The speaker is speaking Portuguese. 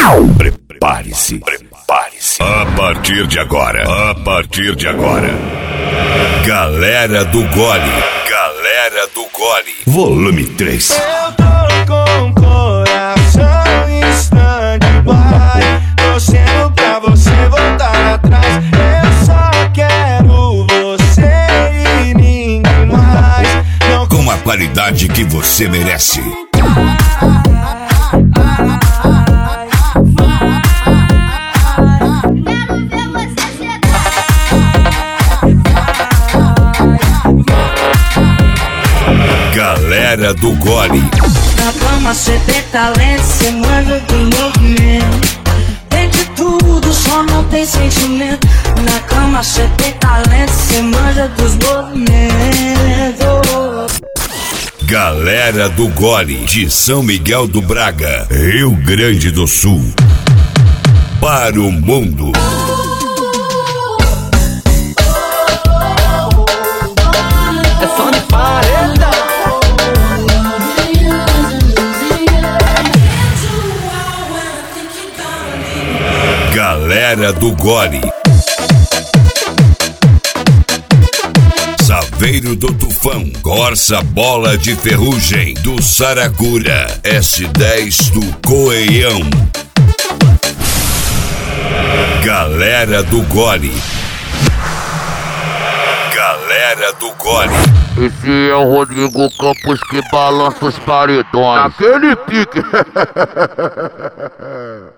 Prepare-se. A partir de agora. Galera do Gole. Volume 3. Eu tô com o coração em stand-by, torcendo pra você voltar atrás. Eu só quero você e ninguém mais. Não... Com a qualidade que você merece. Galera do Gole. Na cama cê tem talento, cê manja do movimento. Tem de tudo, só não tem sentimento. Na cama cê tem talento, cê manja dos movimentos. Galera do Gole, de São Miguel do Braga, Rio Grande do Sul. Para o mundo. É som de parede. Galera do Gole. Saveiro do Tufão, Corsa Bola de Ferrugem do Saracura, S10 do Coeião. Galera do Gole. Esse é o Rodrigo Campos que balança os paredões. Naquele pique.